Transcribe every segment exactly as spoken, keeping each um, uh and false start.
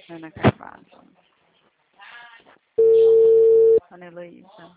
Ana Carvalho. Ana Heloísa.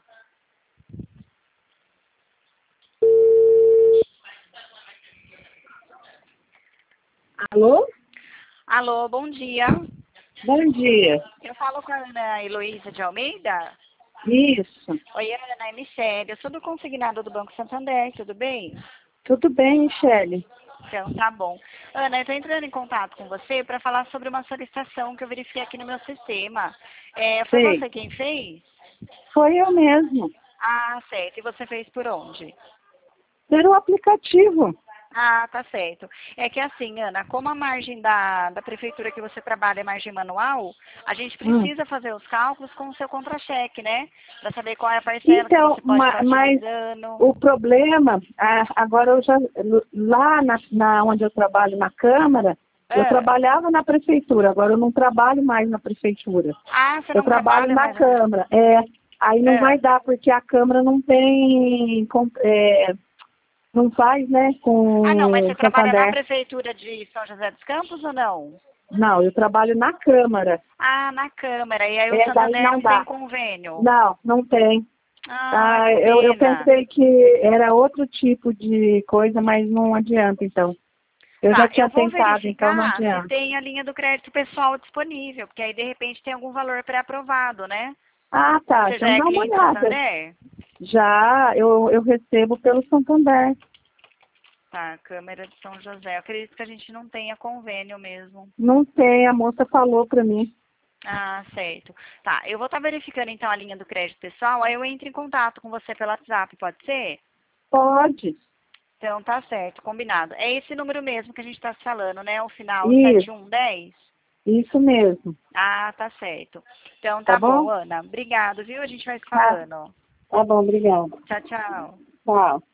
Alô? Alô, bom dia. Bom dia. Eu falo com a Ana Heloísa de Almeida. Isso. Oi, Ana, é Michele. Eu sou do consignado do Banco Santander, tudo bem? Tudo bem, Michele? Então, tá bom. Ana, eu estou entrando em contato com você para falar sobre uma solicitação que eu verifiquei aqui no meu sistema. É, foi Sei. você quem fez? Foi eu mesmo. Ah, certo. E você fez por onde? Pelo aplicativo. Ah, tá certo. É que assim, Ana, como a margem da, da prefeitura que você trabalha é margem manual, a gente Hum. precisa fazer os cálculos com o seu contra-cheque, né? Para saber qual é a parcela que Então, você pode ma- estar mas utilizando. o problema, ah, agora eu já, lá na, na onde eu trabalho na Câmara, eu Ah, trabalhava na prefeitura, agora eu não trabalho mais na prefeitura. ah, você Eu não trabalho trabalha na mais na prefeitura? Câmara. É, aí não vai Ah, dar, porque a Câmara não tem, com- é, não faz, né, ah, não, mas com você trabalha na Santander. prefeitura de São José dos Campos ou não? Não, eu trabalho na Câmara. Ah, na Câmara. E aí o É, daí Santander não não tem dá. convênio? Não, não tem. Ah, Ah, que eu, eu pena. pensei que era outro tipo de coisa, mas não adianta, então. Eu já Tá, tinha eu vou tentado, então não verificar se adianta. tem a linha do crédito pessoal disponível, porque aí de repente tem algum valor pré-aprovado, né? Ah, tá. Você já Então é dá uma cliente olhada. Santander? Já eu, eu recebo pelo Santander. Tá, Câmara de São José. Eu acredito que a gente não tenha convênio mesmo. Não tem, a moça falou pra mim. Ah, certo. Tá, eu vou estar verificando então a linha do crédito pessoal, aí eu entro em contato com você pelo WhatsApp, pode ser? Pode. Então tá certo, combinado. É esse número mesmo que a gente está falando, né? O final Isso, sete um dez? isso mesmo. Ah, tá certo. Então Tá tá bom, bom? Ana. Obrigado, viu? A gente vai se Tá, falando. tá bom, obrigada. Tchau, tchau. Tchau.